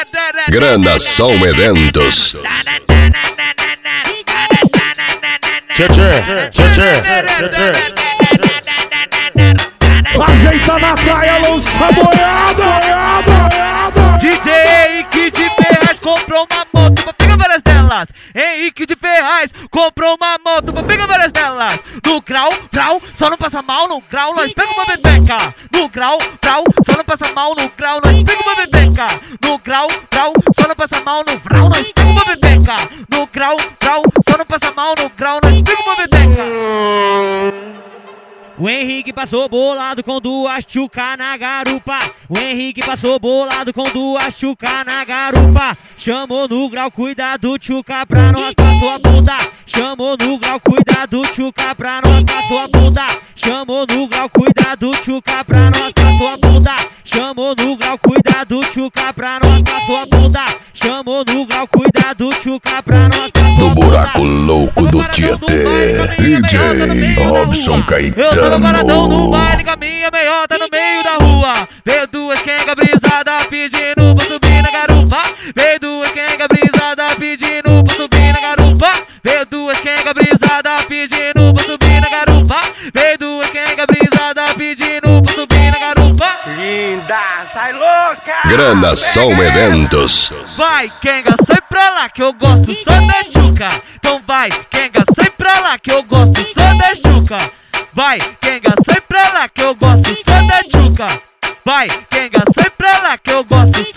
Grana Som Eventos. Ajeita na praia, lança boiada. DJ Henrique de Ferraz comprou uma moto pra pegar várias delas. Henrique de Ferraz comprou uma moto pra pegar várias delas. No grau, só não passa mal. No grau, nós pega uma bebeca. No grau, só não passa mal. No grau, nós pega uma bebeca. No grau, só não passa mal. No grau, nós pega uma bebeca. No grau, só não passa mal. No grau, nós pega uma bebeca. O Henrique passou bolado com duas tchuca na garupa. O Henrique passou bolado com duas tchuca na garupa. Chamou no grau, cuidado, tchuca pra nós pra tua bunda. Chamou no grau, cuidado, tchuca pra nós pra tua bunda. Chamou no grau, cuidado, tchuca pra nós pra tua bunda. Chamou no grau, cuidado, tchuca pra nós pra tua bunda. Chamou no grau, cuidado, tchuca pra nós pra tua bunda. Do buraco louco do Tietê, DJ Robson Eu tava paradão no Caetano. baile com a minha meiota no meio da rua. Veio duas quenga brisada pedindo pra subir na garupa. Veio duas quenga brisada pedindo pra subir na garupa. Veio duas quenga brisada pedindo pra subir na garupa. Veio duas quenga brisada pedindo pra subir na garupa. Linda, sai louca. Grana Som Eventos. Vai, quenga, sai pra lá que eu gosto só da chuca. Então vai, quenga, sai pra lá que eu gosto só da chuca. Vai, quenga, sai pra lá que eu gosto só da chuca. Vai, quenga, sai pra lá que eu gosto